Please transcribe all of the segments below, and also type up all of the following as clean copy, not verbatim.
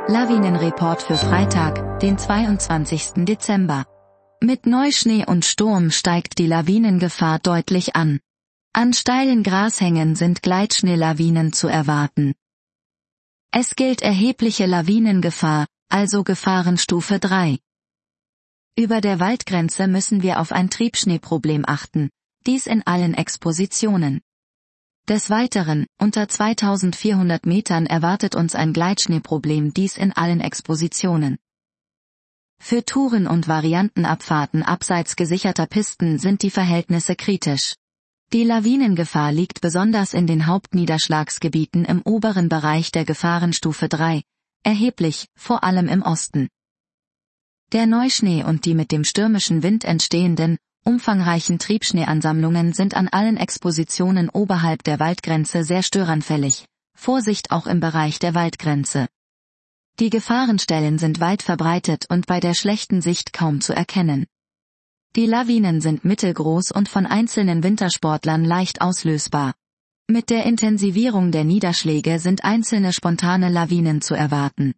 Lawinenreport für Freitag, den 22. Dezember. Mit Neuschnee und Sturm steigt die Lawinengefahr deutlich an. An steilen Grashängen sind Gleitschneelawinen zu erwarten. Es gilt erhebliche Lawinengefahr, also Gefahrenstufe 3. Über der Waldgrenze müssen wir auf ein Triebschneeproblem achten, dies in allen Expositionen. Des Weiteren, unter 2400 Metern erwartet uns ein Gleitschneeproblem, dies in allen Expositionen. Für Touren und Variantenabfahrten abseits gesicherter Pisten sind die Verhältnisse kritisch. Die Lawinengefahr liegt besonders in den Hauptniederschlagsgebieten im oberen Bereich der Gefahrenstufe 3, erheblich, vor allem im Osten. Der Neuschnee und die mit dem stürmischen Wind entstehenden, umfangreichen Triebschneeansammlungen sind an allen Expositionen oberhalb der Waldgrenze sehr störanfällig, Vorsicht auch im Bereich der Waldgrenze. Die Gefahrenstellen sind weit verbreitet und bei der schlechten Sicht kaum zu erkennen. Die Lawinen sind mittelgroß und von einzelnen Wintersportlern leicht auslösbar. Mit der Intensivierung der Niederschläge sind einzelne spontane Lawinen zu erwarten.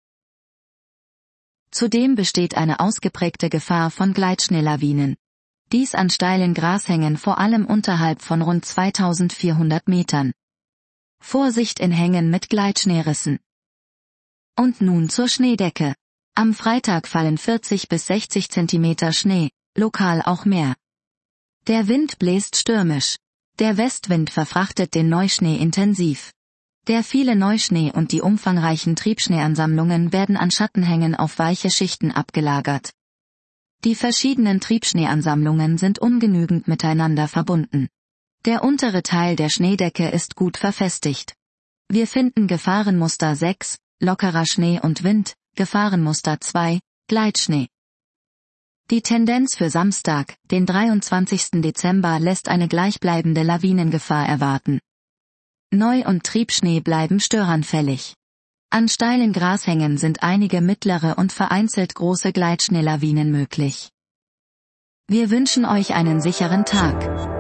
Zudem besteht eine ausgeprägte Gefahr von Gleitschneelawinen. Dies an steilen Grashängen vor allem unterhalb von rund 2400 Metern. Vorsicht in Hängen mit Gleitschneerissen. Und nun zur Schneedecke. Am Freitag fallen 40 bis 60 Zentimeter Schnee, lokal auch mehr. Der Wind bläst stürmisch. Der Westwind verfrachtet den Neuschnee intensiv. Der viele Neuschnee und die umfangreichen Triebschneeansammlungen werden an Schattenhängen auf weiche Schichten abgelagert. Die verschiedenen Triebschneeansammlungen sind ungenügend miteinander verbunden. Der untere Teil der Schneedecke ist gut verfestigt. Wir finden Gefahrenmuster 6, lockerer Schnee und Wind, Gefahrenmuster 2, Gleitschnee. Die Tendenz für Samstag, den 23. Dezember lässt eine gleichbleibende Lawinengefahr erwarten. Neu- und Triebschnee bleiben störanfällig. An steilen Grashängen sind einige mittlere und vereinzelt große Gleitschneelawinen möglich. Wir wünschen euch einen sicheren Tag.